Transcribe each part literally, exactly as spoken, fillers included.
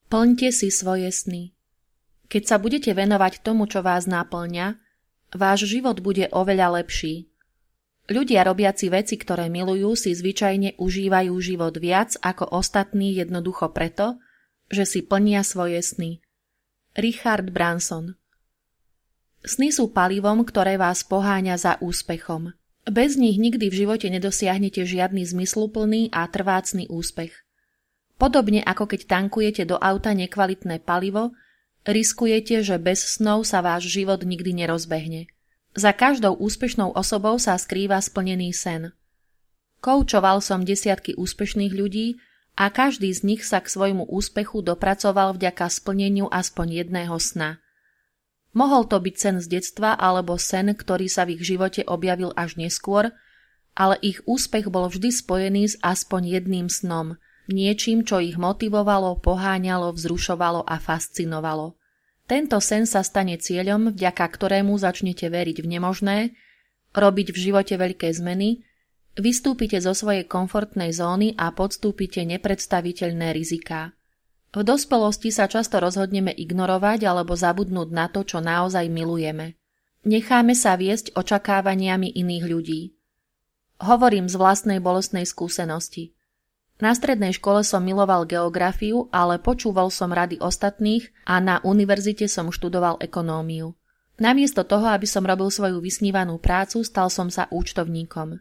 Plňte si svoje sny. Keď sa budete venovať tomu, čo vás náplňa, váš život bude oveľa lepší. Ľudia robiaci veci, ktoré milujú, si zvyčajne užívajú život viac ako ostatní jednoducho preto, že si plnia svoje sny. Richard Branson. Sny sú palivom, ktoré vás poháňa za úspechom. Bez nich nikdy v živote nedosiahnete žiadny zmysluplný a trvácny úspech. Podobne ako keď tankujete do auta nekvalitné palivo, riskujete, že bez snov sa váš život nikdy nerozbehne. Za každou úspešnou osobou sa skrýva splnený sen. Koučoval som desiatky úspešných ľudí a každý z nich sa k svojmu úspechu dopracoval vďaka splneniu aspoň jedného sna. Mohol to byť sen z detstva alebo sen, ktorý sa v ich živote objavil až neskôr, ale ich úspech bol vždy spojený s aspoň jedným snom, niečím, čo ich motivovalo, poháňalo, vzrušovalo a fascinovalo. Tento sen sa stane cieľom, vďaka ktorému začnete veriť v nemožné, robiť v živote veľké zmeny, vystúpite zo svojej komfortnej zóny a podstúpite nepredstaviteľné riziká. V dospelosti sa často rozhodneme ignorovať alebo zabudnúť na to, čo naozaj milujeme. Necháme sa viesť očakávaniami iných ľudí. Hovorím z vlastnej bolestnej skúsenosti. Na strednej škole som miloval geografiu, ale počúval som rady ostatných a na univerzite som študoval ekonómiu. Namiesto toho, aby som robil svoju vysnívanú prácu, stal som sa účtovníkom.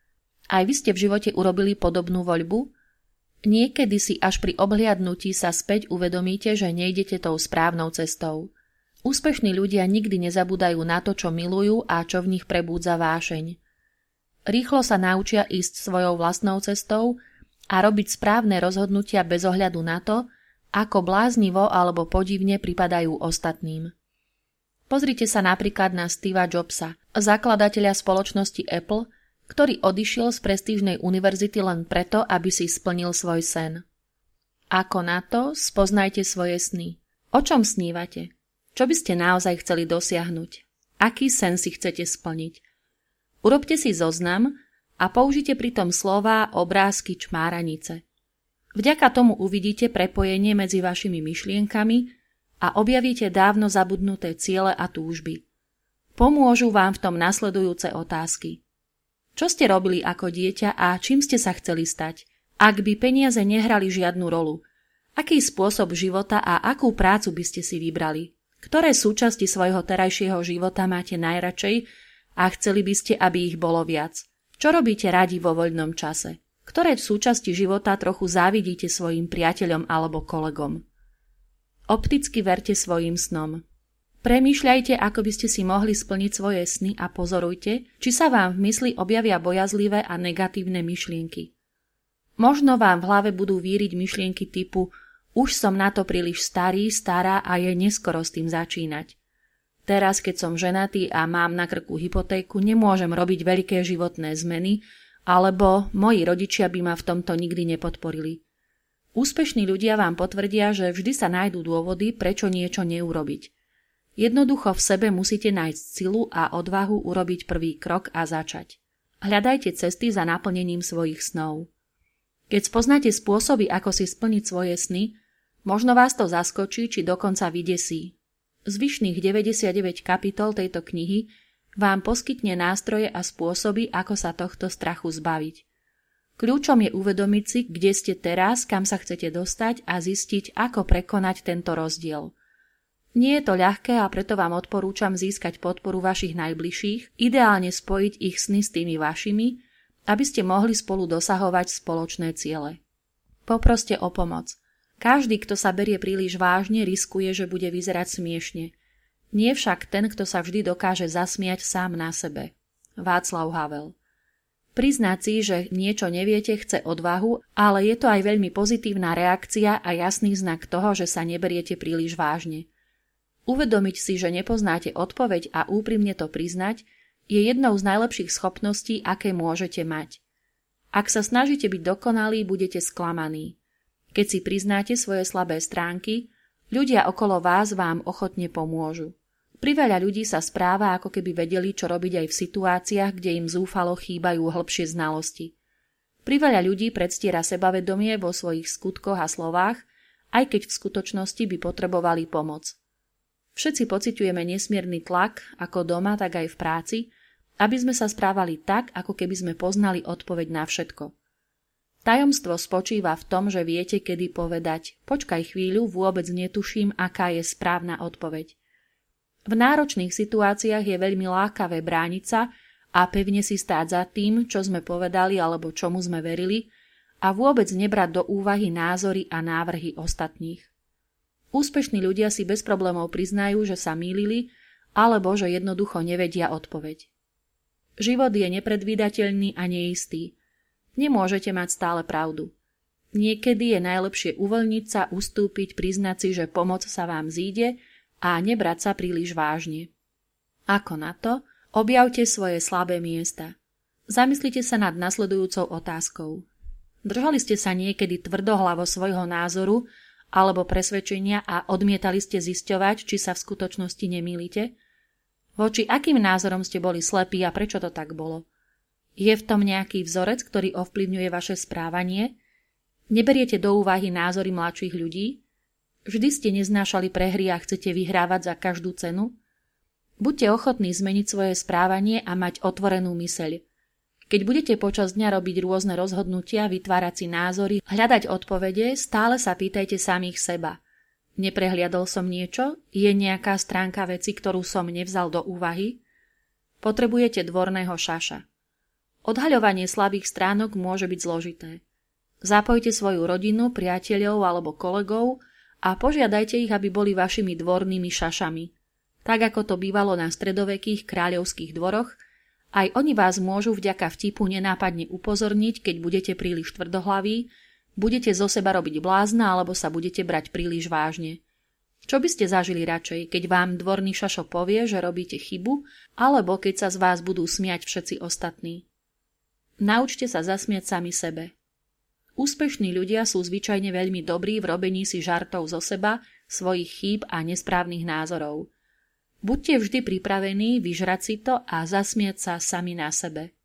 Aj vy ste v živote urobili podobnú voľbu? Niekedy si až pri obhliadnutí sa späť uvedomíte, že nejdete tou správnou cestou. Úspešní ľudia nikdy nezabúdajú na to, čo milujú a čo v nich prebúdza vášeň. Rýchlo sa naučia ísť svojou vlastnou cestou a robiť správne rozhodnutia bez ohľadu na to, ako bláznivo alebo podivne pripadajú ostatným. Pozrite sa napríklad na Steva Jobsa, zakladateľa spoločnosti Apple, ktorý odišiel z prestížnej univerzity len preto, aby si splnil svoj sen. Ako na to, spoznajte svoje sny. O čom snívate? Čo by ste naozaj chceli dosiahnuť? Aký sen si chcete splniť? Urobte si zoznam a použite pritom slová, obrázky, čmáranice. Vďaka tomu uvidíte prepojenie medzi vašimi myšlienkami a objavíte dávno zabudnuté ciele a túžby. Pomôžu vám v tom nasledujúce otázky. Čo ste robili ako dieťa a čím ste sa chceli stať? Ak by peniaze nehrali žiadnu rolu, aký spôsob života a akú prácu by ste si vybrali? Ktoré súčasti svojho terajšieho života máte najradšej a chceli by ste, aby ich bolo viac? Čo robíte radi vo voľnom čase? Ktoré súčasti života trochu závidíte svojim priateľom alebo kolegom? Opticky verte svojim snom. Premýšľajte, ako by ste si mohli splniť svoje sny a pozorujte, či sa vám v mysli objavia bojazlivé a negatívne myšlienky. Možno vám v hlave budú víriť myšlienky typu už som na to príliš starý, stará a je neskoro s tým začínať. Teraz, keď som ženatý a mám na krku hypotéku, nemôžem robiť veľké životné zmeny, alebo moji rodičia by ma v tomto nikdy nepodporili. Úspešní ľudia vám potvrdia, že vždy sa nájdú dôvody, prečo niečo neurobiť. Jednoducho v sebe musíte nájsť silu a odvahu urobiť prvý krok a začať. Hľadajte cesty za naplnením svojich snov. Keď spoznáte spôsoby, ako si splniť svoje sny, možno vás to zaskočí, či dokonca vydesí. Zvyšných deväťdesiatdeväť kapitol tejto knihy vám poskytne nástroje a spôsoby, ako sa tohto strachu zbaviť. Kľúčom je uvedomiť si, kde ste teraz, kam sa chcete dostať a zistiť, ako prekonať tento rozdiel. Nie je to ľahké a preto vám odporúčam získať podporu vašich najbližších, ideálne spojiť ich sny s tými vašimi, aby ste mohli spolu dosahovať spoločné ciele. Poproste o pomoc. Každý, kto sa berie príliš vážne, riskuje, že bude vyzerať smiešne. Nie však ten, kto sa vždy dokáže zasmiať sám na sebe. Václav Havel. Priznať si, že niečo neviete, chce odvahu, ale je to aj veľmi pozitívna reakcia a jasný znak toho, že sa neberiete príliš vážne. Uvedomiť si, že nepoznáte odpoveď a úprimne to priznať, je jednou z najlepších schopností, aké môžete mať. Ak sa snažíte byť dokonalí, budete sklamaní. Keď si priznáte svoje slabé stránky, ľudia okolo vás vám ochotne pomôžu. Priveľa ľudí sa správa, ako keby vedeli, čo robiť aj v situáciách, kde im zúfalo chýbajú hlbšie znalosti. Priveľa ľudí predstiera sebavedomie vo svojich skutkoch a slovách, aj keď v skutočnosti by potrebovali pomoc. Všetci pociťujeme nesmierny tlak, ako doma, tak aj v práci, aby sme sa správali tak, ako keby sme poznali odpoveď na všetko. Tajomstvo spočíva v tom, že viete, kedy povedať: počkaj chvíľu, vôbec netuším, aká je správna odpoveď. V náročných situáciách je veľmi lákavé brániť sa a pevne si stáť za tým, čo sme povedali alebo čomu sme verili, a vôbec nebrať do úvahy názory a návrhy ostatných. Úspešní ľudia si bez problémov priznajú, že sa mýlili alebo že jednoducho nevedia odpoveď. Život je nepredvídateľný a neistý. Nemôžete mať stále pravdu. Niekedy je najlepšie uvoľniť sa, ustúpiť, priznať si, že pomoc sa vám zíde a nebrať sa príliš vážne. Ako na to? Objavte svoje slabé miesta. Zamyslite sa nad nasledujúcou otázkou. Držali ste sa niekedy tvrdohlavo svojho názoru alebo presvedčenia a odmietali ste zisťovať, či sa v skutočnosti nemýlite? Voči akým názorom ste boli slepí a prečo to tak bolo? Je v tom nejaký vzorec, ktorý ovplyvňuje vaše správanie? Neberiete do úvahy názory mladších ľudí? Vždy ste neznášali prehry a chcete vyhrávať za každú cenu? Buďte ochotní zmeniť svoje správanie a mať otvorenú myseľ. Keď budete počas dňa robiť rôzne rozhodnutia, vytvárať si názory, hľadať odpovede, stále sa pýtajte samých seba. Neprehliadol som niečo? Je nejaká stránka veci, ktorú som nevzal do úvahy? Potrebujete dvorného šaša. Odhaľovanie slabých stránok môže byť zložité. Zapojte svoju rodinu, priateľov alebo kolegov a požiadajte ich, aby boli vašimi dvornými šašami. Tak ako to bývalo na stredovekých kráľovských dvoroch, aj oni vás môžu vďaka vtipu nenápadne upozorniť, keď budete príliš tvrdohlaví, budete zo seba robiť blázna alebo sa budete brať príliš vážne. Čo by ste zažili radšej, keď vám dvorný šašo povie, že robíte chybu, alebo keď sa z vás budú smiať všetci ostatní? Naučte sa zasmiať sami sebe. Úspešní ľudia sú zvyčajne veľmi dobrí v robení si žartov zo seba, svojich chýb a nesprávnych názorov. Buďte vždy pripravení vyžrať si to a zasmiať sa sami na sebe.